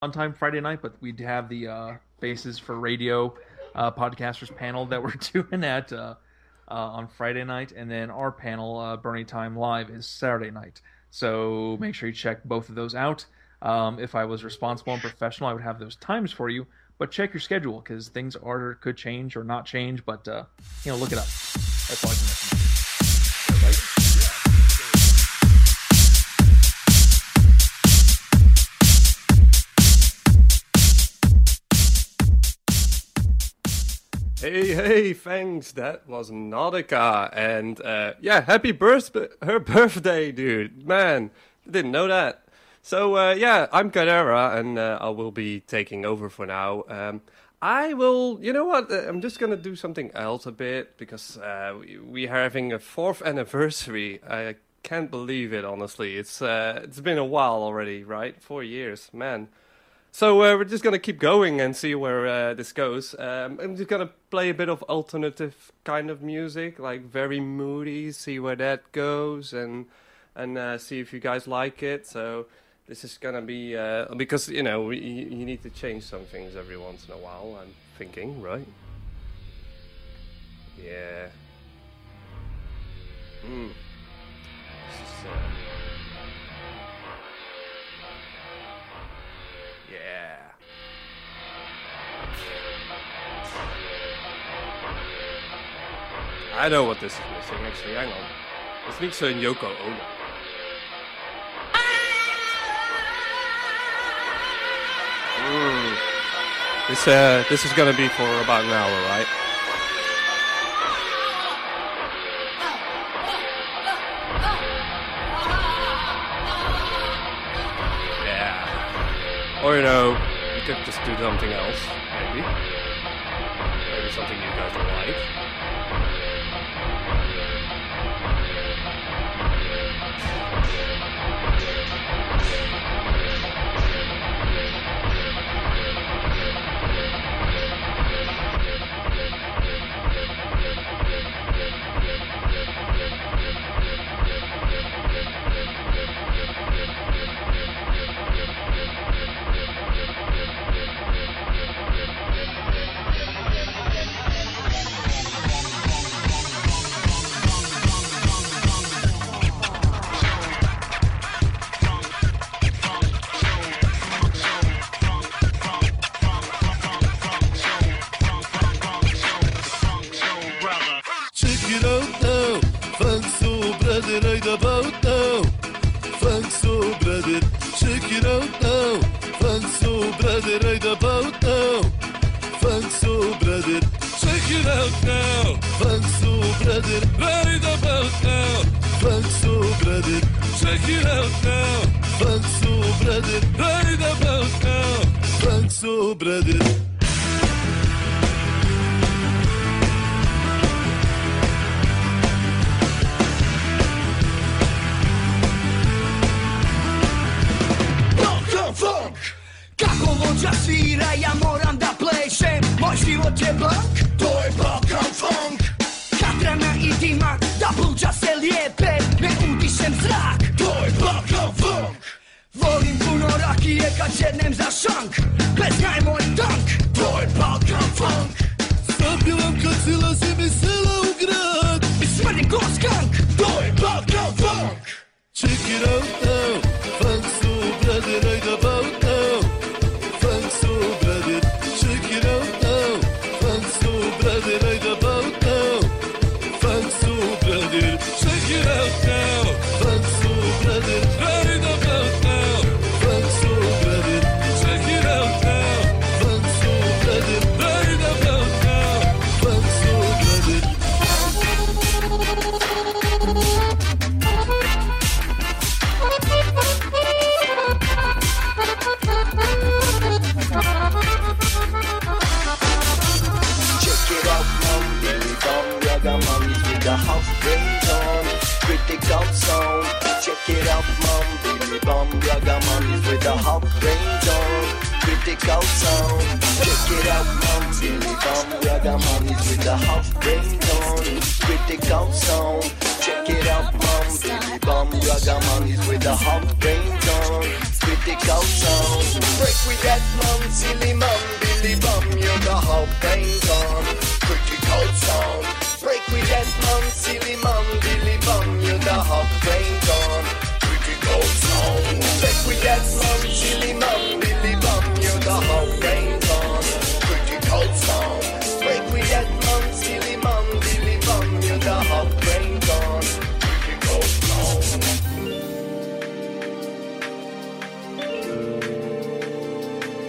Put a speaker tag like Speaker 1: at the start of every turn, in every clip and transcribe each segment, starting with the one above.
Speaker 1: on time Friday night, but we'd have the Bases for Radio podcasters panel that we're doing at on Friday night, and then our panel, Bernie Time Live, is Saturday night. So make sure you check both of those out. If I was responsible and professional, I would have those times for you. But check your schedule, because things could change or not change. But look it up. That's all I can recommend.
Speaker 2: Hey, thanks. That was Nautica. And happy birthday, her birthday, dude. Man, didn't know that. So, I'm Carrera, and I will be taking over for now. I will, you know what, I'm just going to do something else a bit, because we are having a 4th anniversary. I can't believe it, honestly. It's been a while already, right? 4 years, man. So we're just going to keep going and see where this goes. I'm just going to play a bit of alternative kind of music, like very moody, see where that goes, and see if you guys like it. So this is going to be, because, you need to change some things every once in a while, I'm thinking, right? Yeah. This is, yeah. I know what this is missing, actually. Hang on. This needs een Yoko Ono. This is gonna be for about an hour, right? Yeah. Or, you could just do something else, maybe. Maybe something you guys will like.
Speaker 3: Check it out, mom, Billy Bum, Ragamuffin with the hot range on. critical sound. Break with that mum, silly mum, Billy bum, you're the whole brain gone. Critical sound. Break with that mum, silly mum, Billy bum, you're the whole brain gone. Critical sound. Break with that mum, silly mum, Billy bum, you're the whole brain gone. Critical sound. Break with that mum, silly mum, Billy bum, you're the whole brain gone. Critical sound.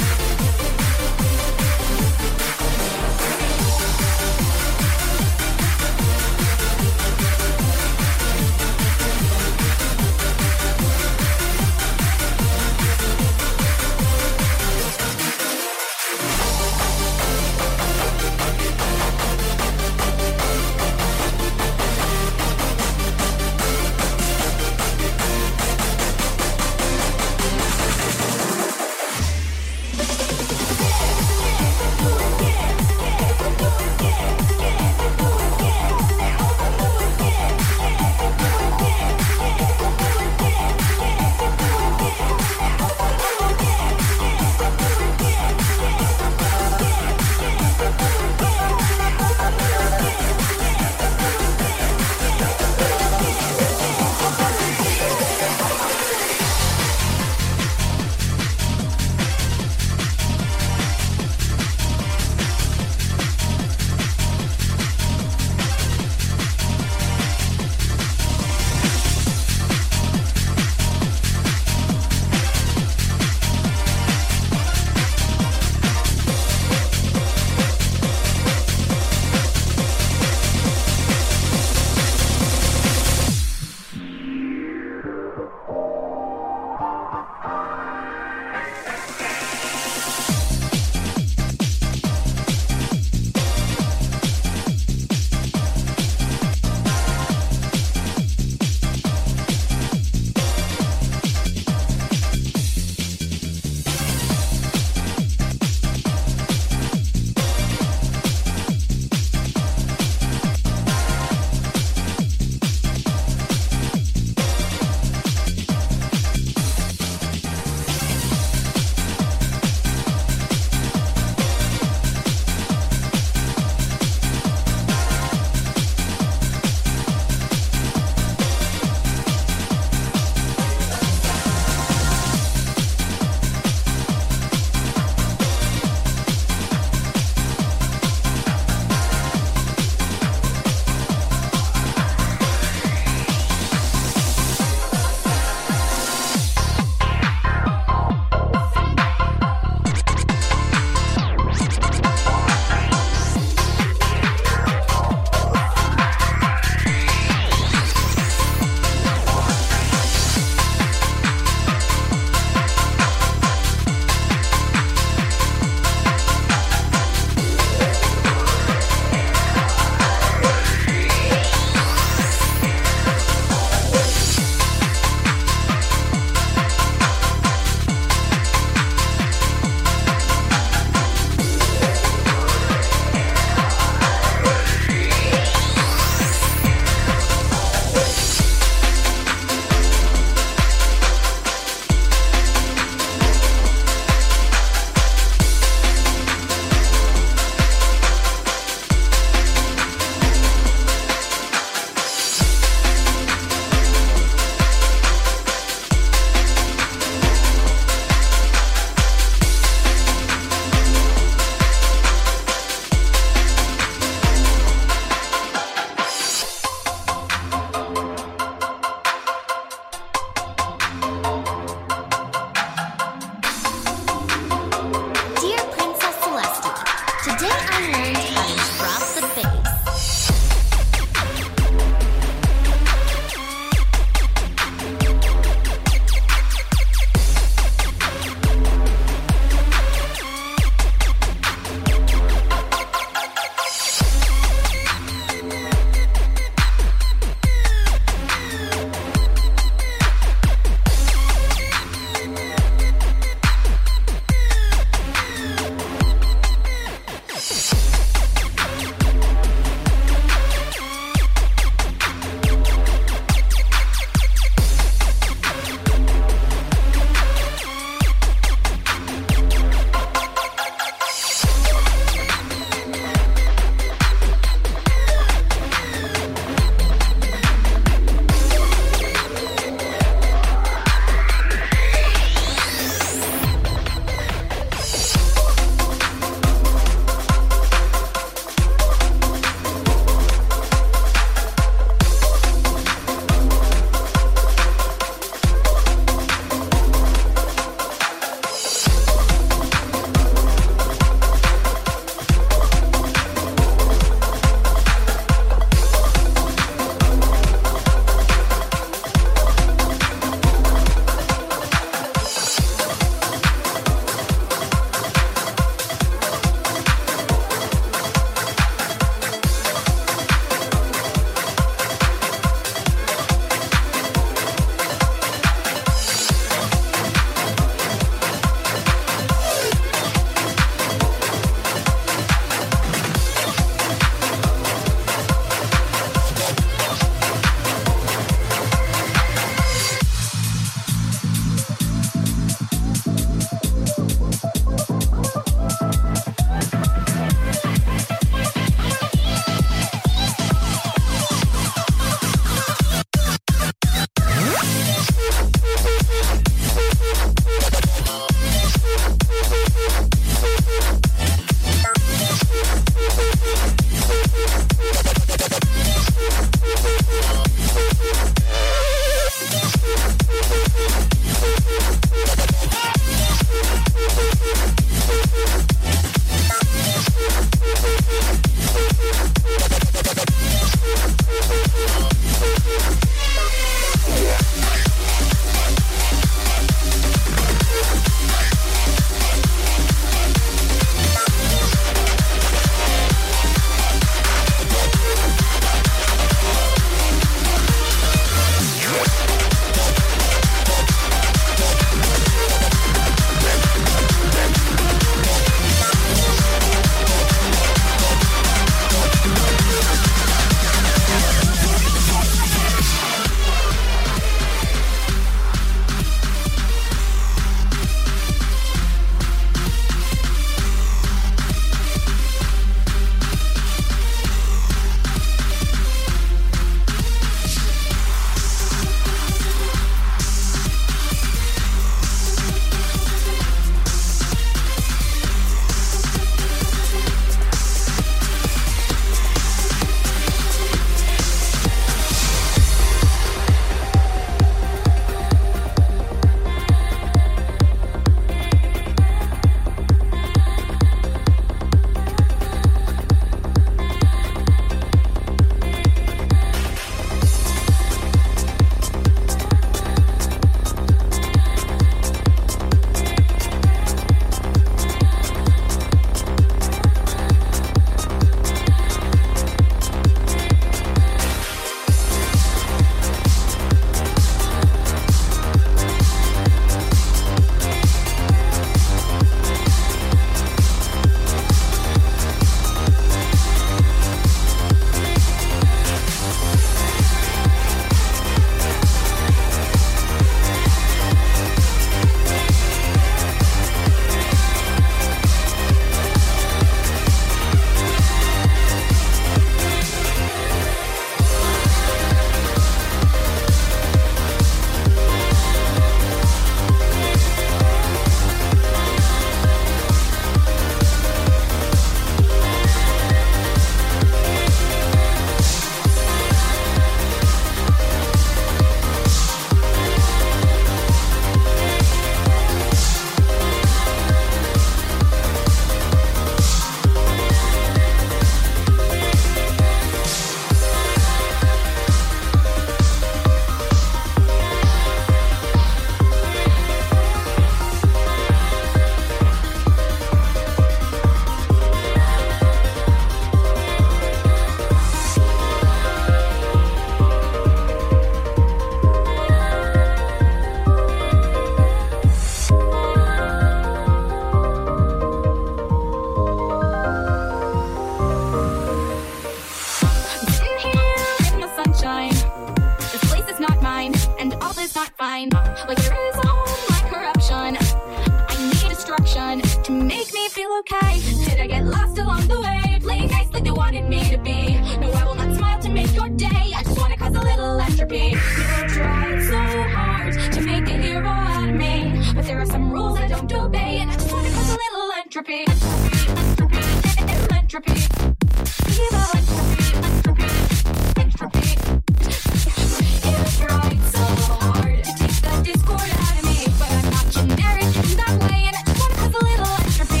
Speaker 4: okay? Did I get lost along the way? Playing nice like they wanted me to be. No, I will not smile to make your day. I just wanna cause a little entropy. People tried so hard to make a hero out of me, but there are some rules I don't obey, and I just wanna cause a little entropy. Entropy. Evil entropy. Entropy. People tried so hard to take the discord out of me, but I'm not generic in that way, and I just wanna cause a little entropy.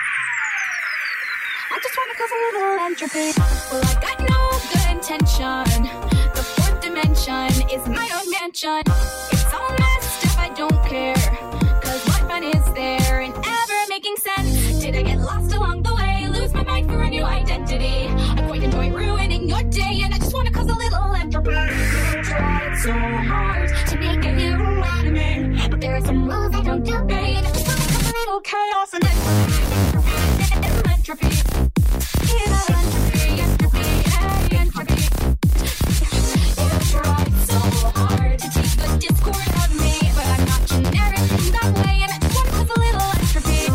Speaker 4: I just wanna cause a little entropy. Well, I got no good intention. The fourth dimension is my own mansion. It's all messed up, I don't care, cause what fun is there in ever making sense? Did I get lost along the way? Lose my mind for a new identity? I quite enjoy ruining your day, and I just wanna cause a little entropy. You tried so hard to make a hero out of me, but there are some rules I don't obey, and I just wanna cause a little chaos and entropy. Evil entropy, entropy, entropy. You tried so hard to take the discord out of me, but I'm not generic in that way, and I just wanna cause a little entropy.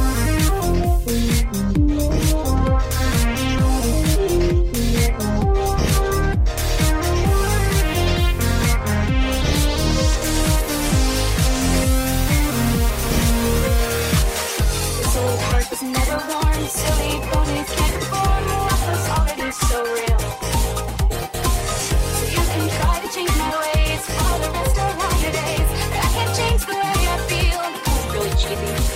Speaker 4: This old heart was never worn, silly ponies can't form, love was already so real. So you can try to change my ways, all the rest of your days, but I can't change the way I feel. It's really cheesy.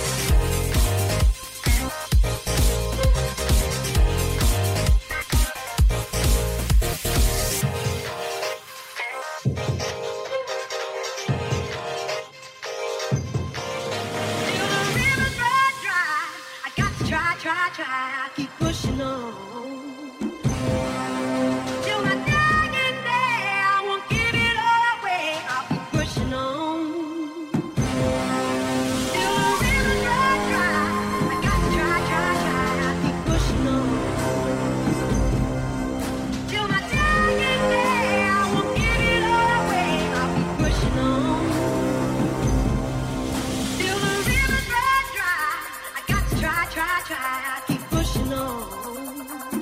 Speaker 5: Till the river's run dry, I got to try, keep pushing on. Till my dying day, I won't give it all away, I'll keep pushing on. Till the river's run dry, I got to try, keep pushing on. Till my dying day, I won't give it all away, I'll keep pushing on. Till the river's run dry, I got to try, keep pushing on.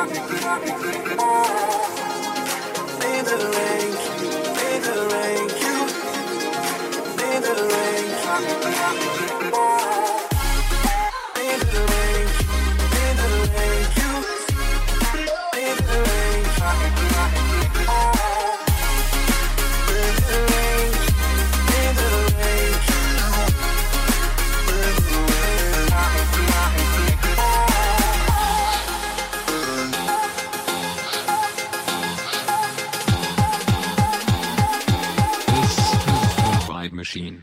Speaker 6: Machine.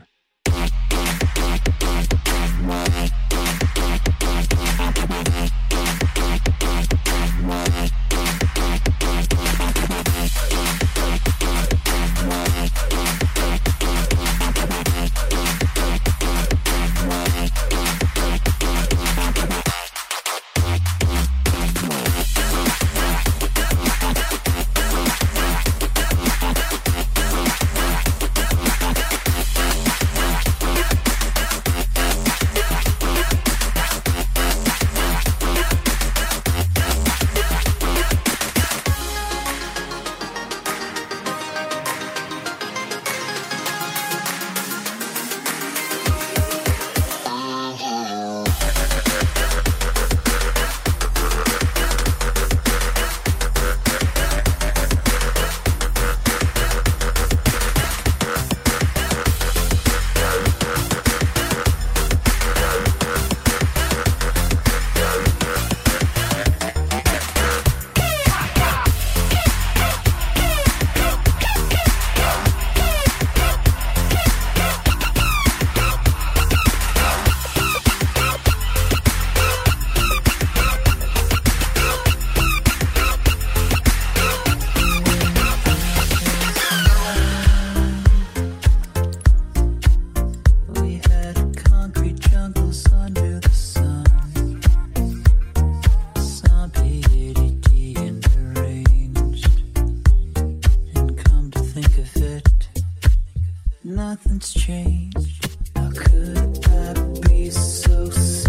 Speaker 7: Nothing's changed. How could that be so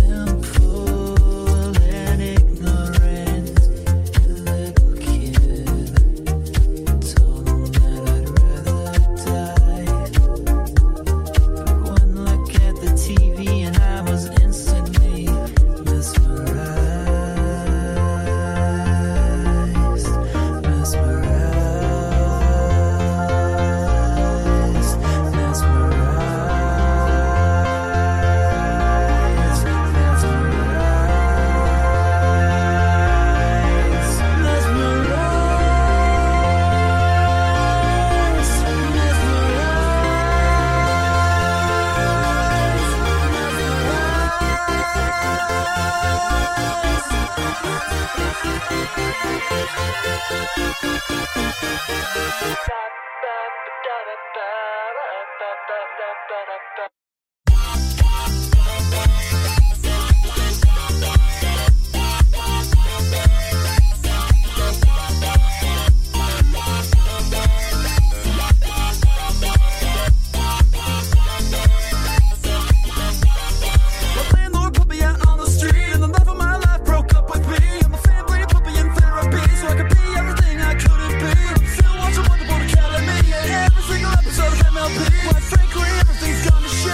Speaker 7: simple and ignorant? A little kid told him that I'd rather die. But one look at the TV and I was instantly mesmerized. Quite frankly, everything's gone to shit.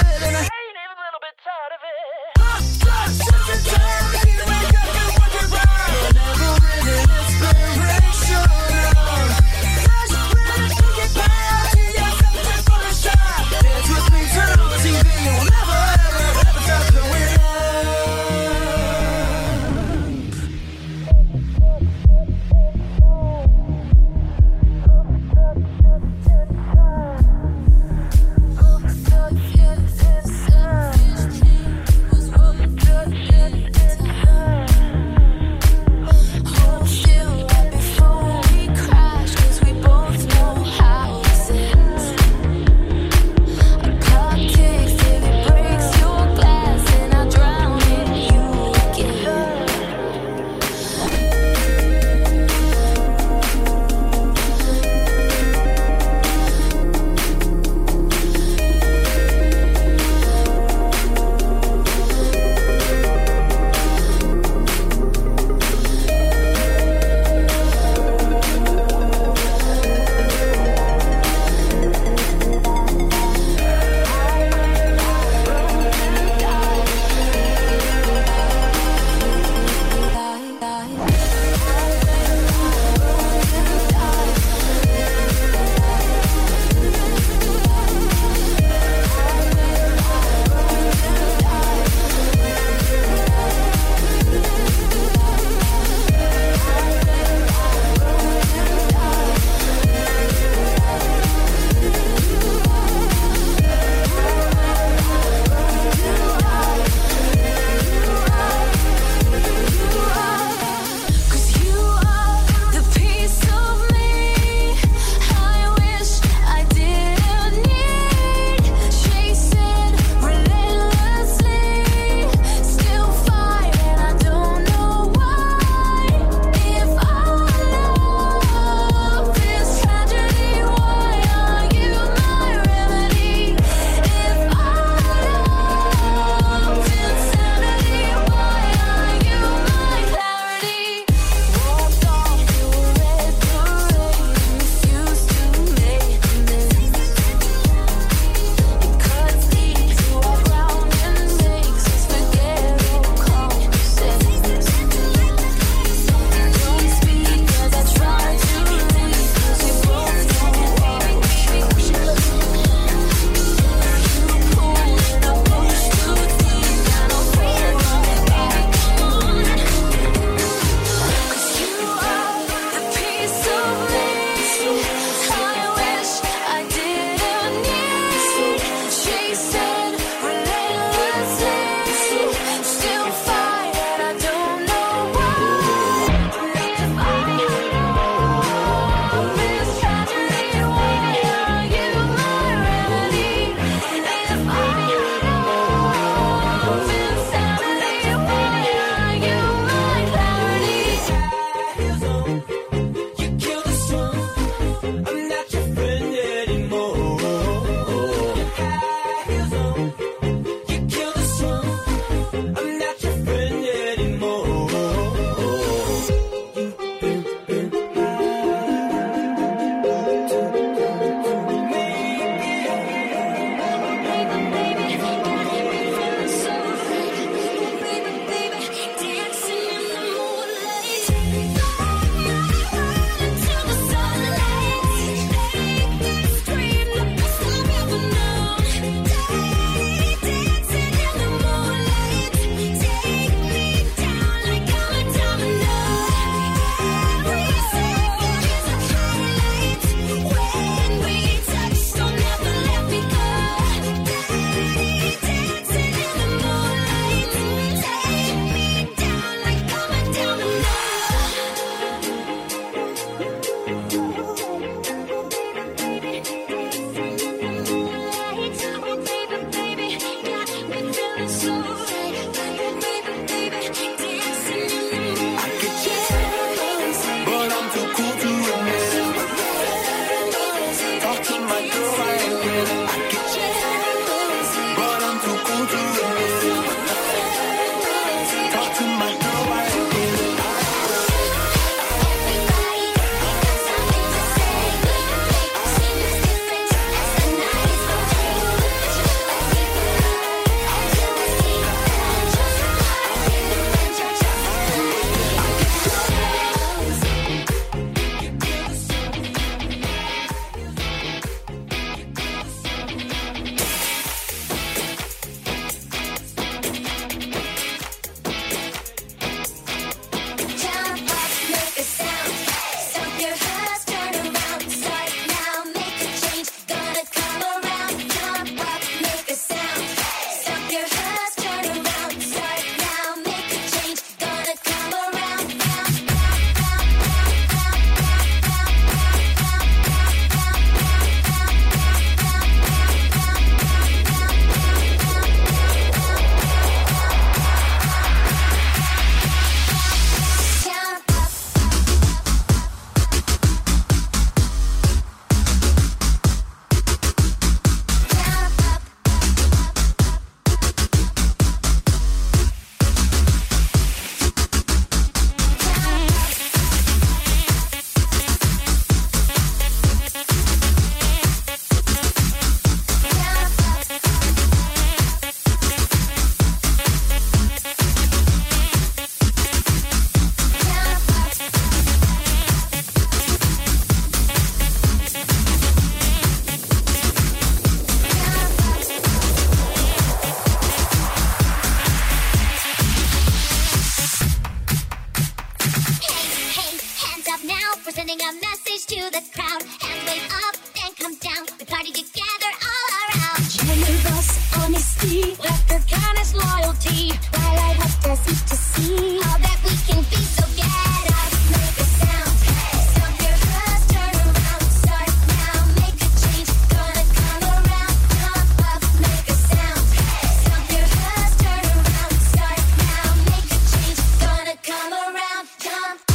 Speaker 6: We're sending a message to the crowd. Hands wave up, then come down. We party together all around.
Speaker 4: Generous honesty, laughter, kindness, loyalty.
Speaker 6: Twilight helped us each to see all that we can be. So get up, make a sound. Stomp your feet, turn around. Start now, make a change. Gonna come around. Jump up, make a sound. Stomp your feet, turn around. Start now, make a change. Gonna come around. Jump up.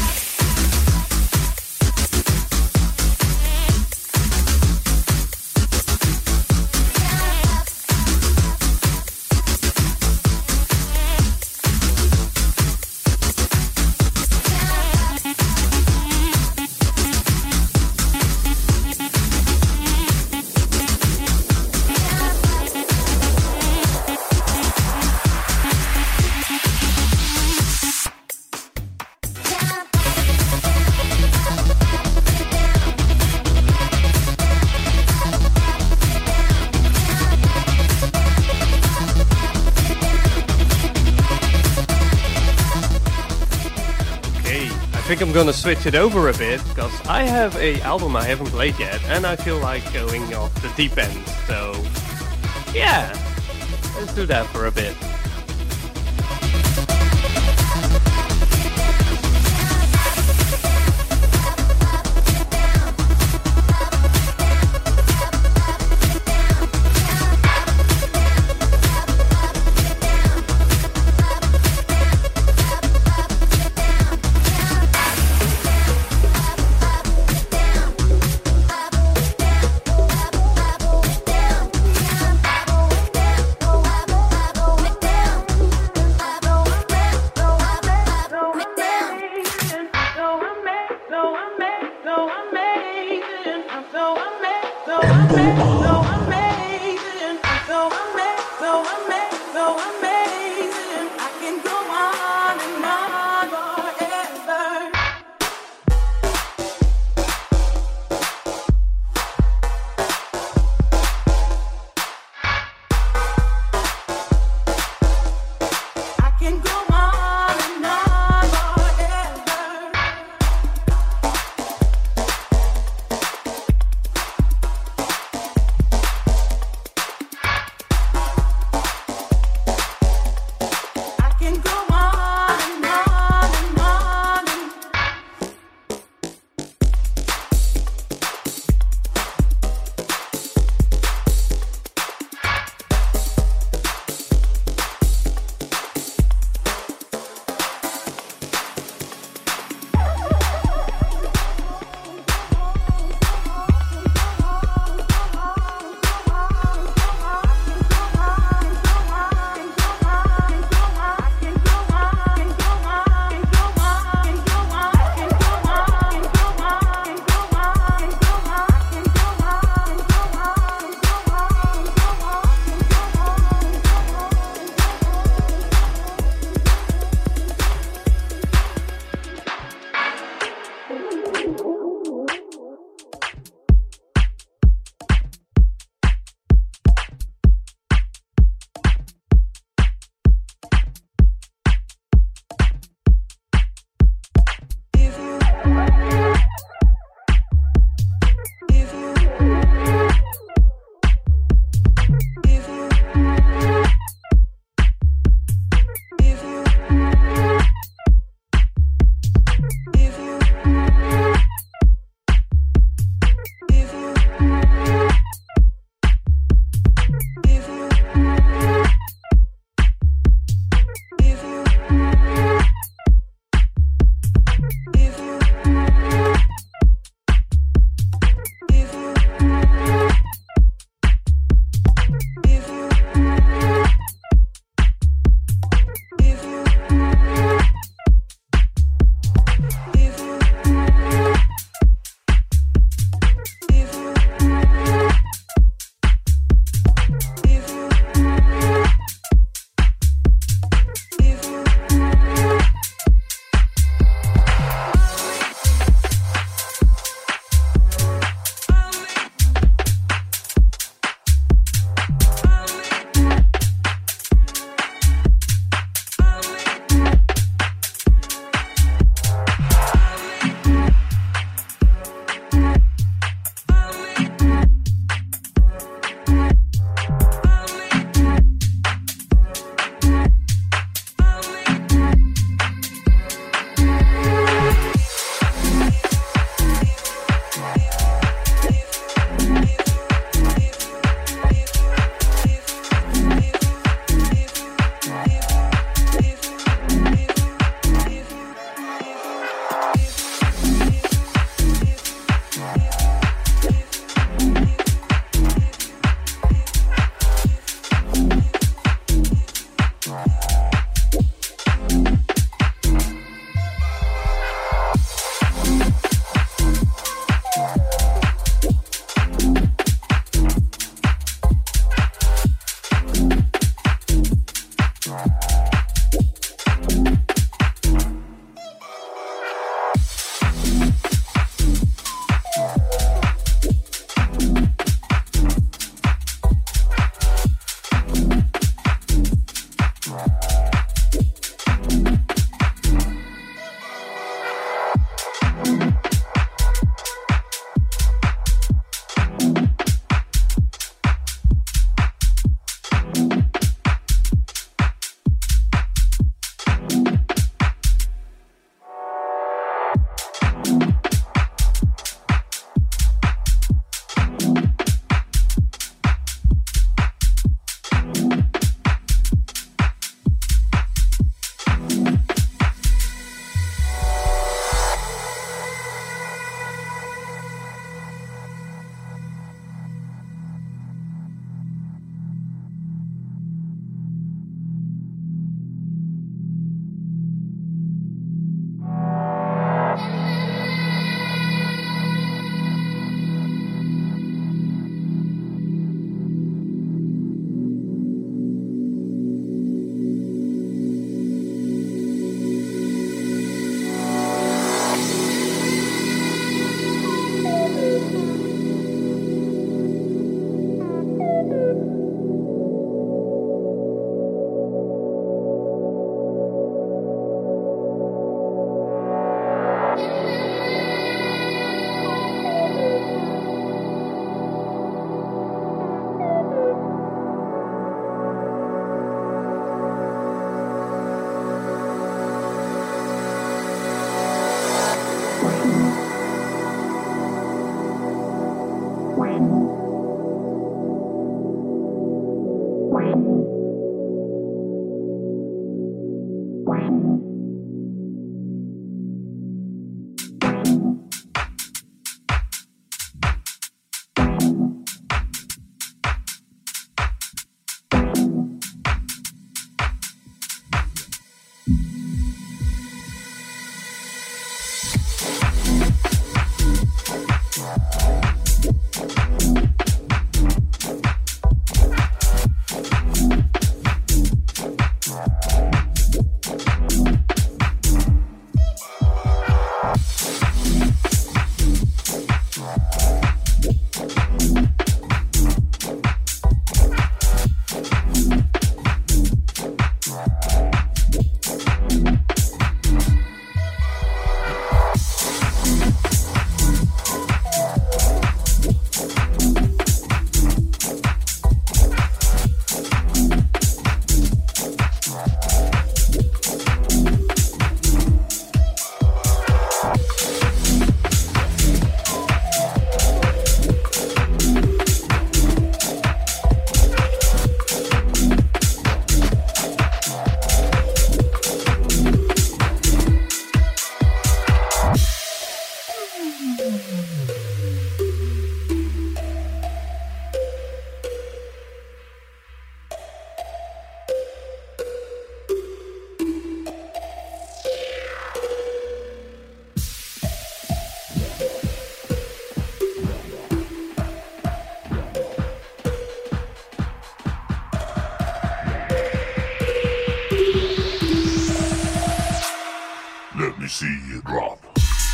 Speaker 2: I think I'm gonna switch it over a bit because I have a album I haven't played yet and I feel like going off the deep end. So yeah, let's do that for a bit.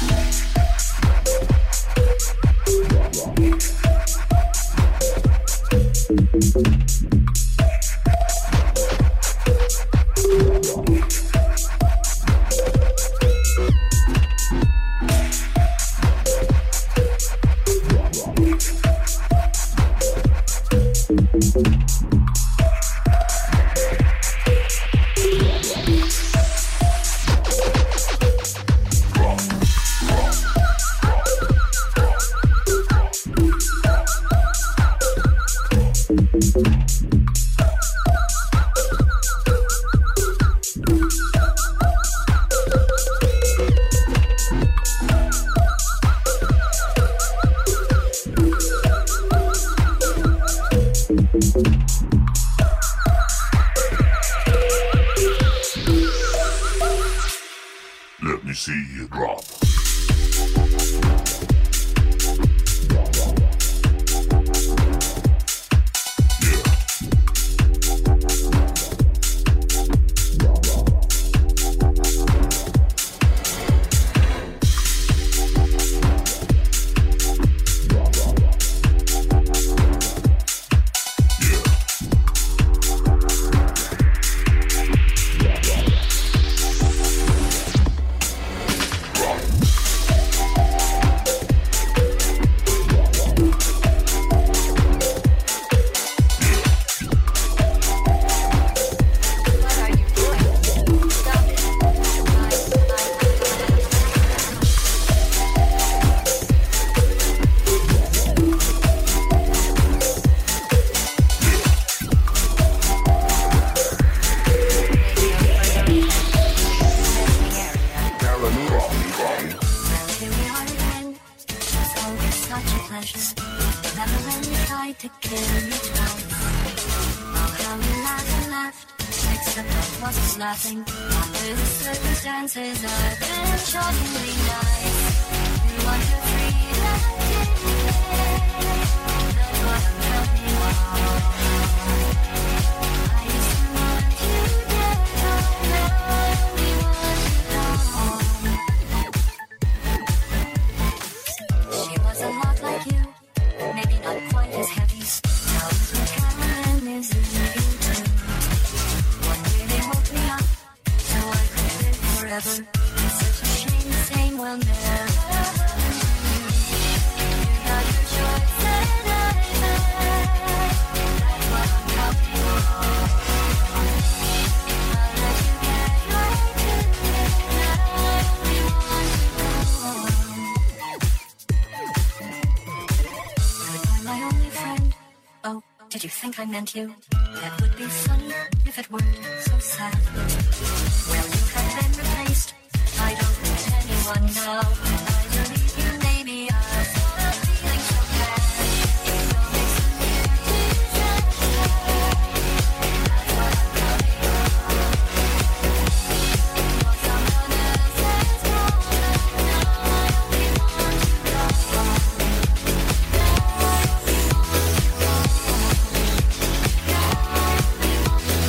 Speaker 8: Let me see you drop.
Speaker 6: Laughing with the circumstances I've been shockingly nice. You want to free that's what I'm counting on. I used to want you dead, I only want you gone. She was a lot like you, maybe not quite as heavy. Now with my camera and is in you too. One day they woke me up so I could live forever. It's such a shame the same will never. You got your choice and I mine. That's what I'm counting on. I'll let you get right to it. I only want you. Goodbye, my only friend. Oh, did you think I meant you? That would be funny if it weren't so sad. Well, you have been replaced. I don't need anyone now. I believe you, maybe I'll stop feeling so bad. It all makes a weird disaster. That's what I'm counting on. For someone else's gone. Now I only want you gone. Now I only want you gone. Now I only want you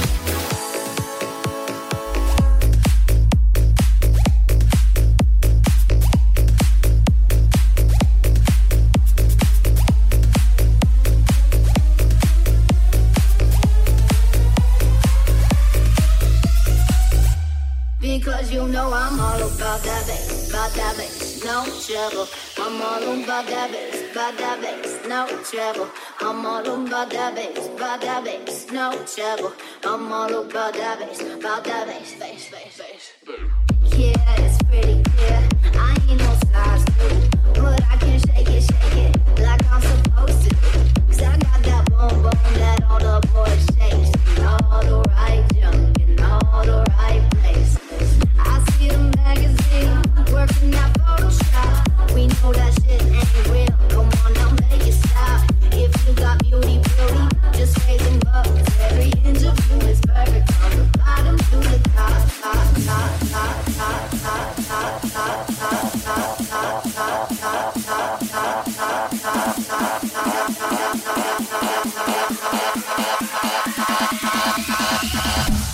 Speaker 9: Because you know I'm all about that bass, no trouble. I'm all about that bass, no trouble. I'm all about that bass, no trouble. I'm all about that bass, bass. Yeah, it's pretty clear. I ain't no size two, but I can shake it like I'm supposed to. 'Cause I got that boom boom that all the boys chase. All the right junk in all the right places. I see the magazine working out Photoshop. We know that shit ain't real. Come on, now make it stop. If you got beauty, just raise them up. 'Cause every inch of you is perfect from the bottom to the top.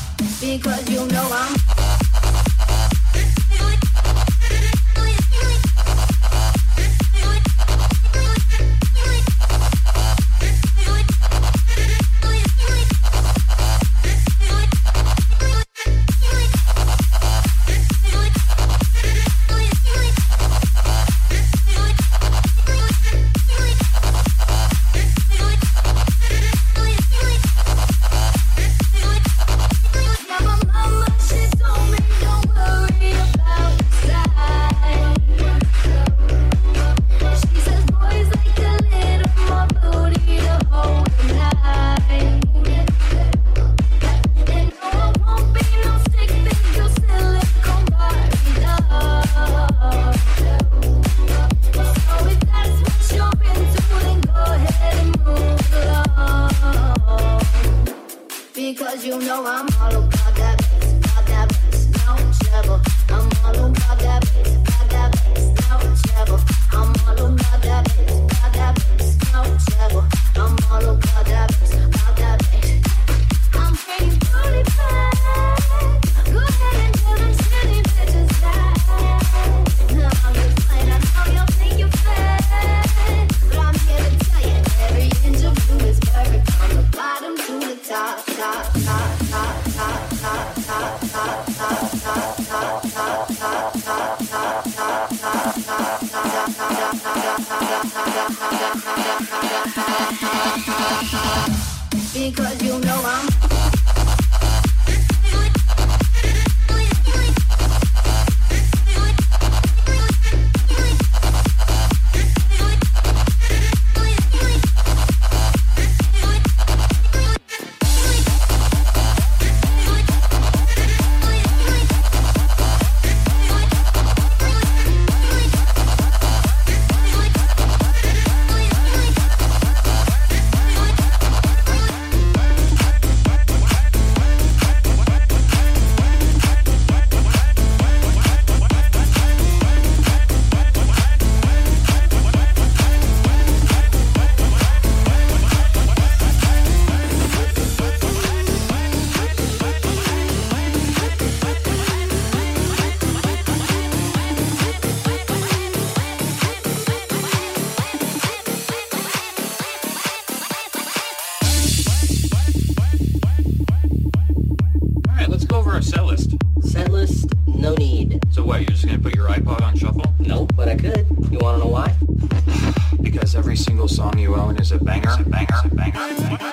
Speaker 9: Because you know I'm Because you know I'm
Speaker 10: Alright, let's go over our set list.
Speaker 11: Set list, no need.
Speaker 10: So what, you're just gonna put your iPod on shuffle?
Speaker 11: Nope, but I could. You wanna know why?
Speaker 10: Because every single song you own is a banger. A banger. A banger.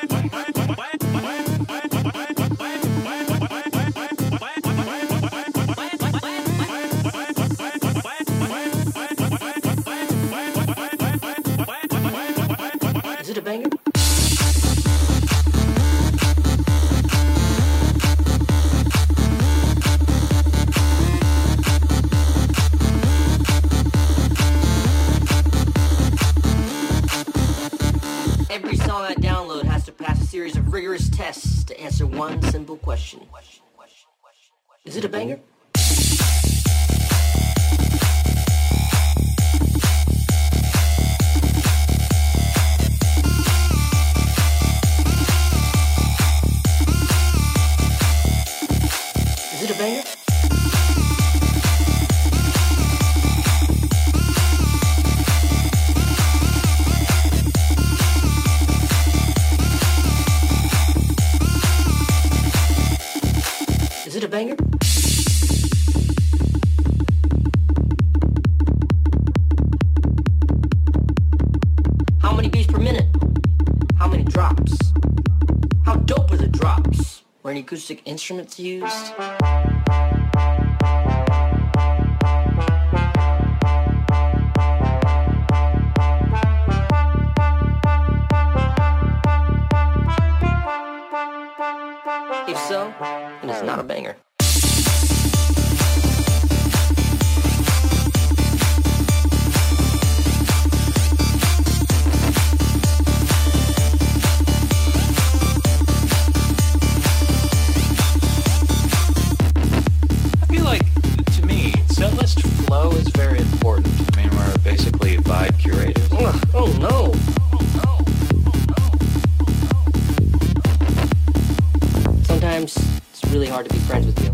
Speaker 11: Is it a banger? Every song I download has to pass a series of rigorous tests to answer one simple question. Is it a banger? Is it a banger? Is it a banger? How many beats per minute? How many drops? How dope are the drops? Were any acoustic instruments used? If so, then it's not a banger.
Speaker 10: I feel like, to me, set list flow is very important. I mean, we're basically vibe curators.
Speaker 11: Ugh, oh no! Sometimes it's really hard to be friends with you.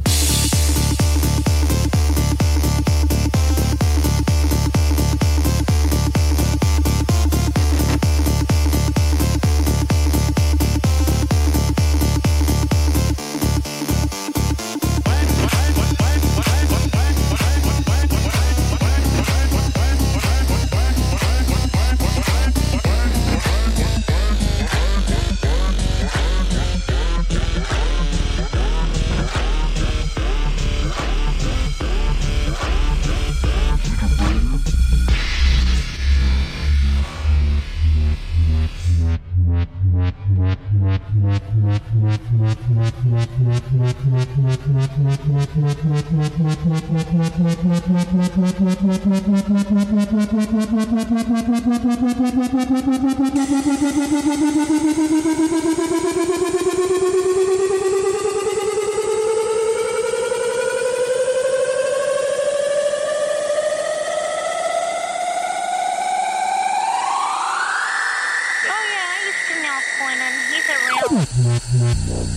Speaker 12: Oh yeah, I used to know Quinnan. He's a real...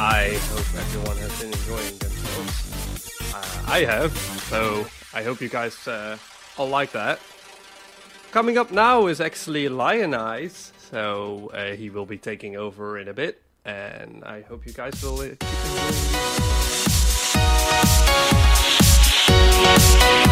Speaker 2: I hope everyone has been enjoying themselves. I have, so I hope you guys all like that. Coming up now is actually Lion Eyes, so he will be taking over in a bit, and I hope you guys will keep enjoying.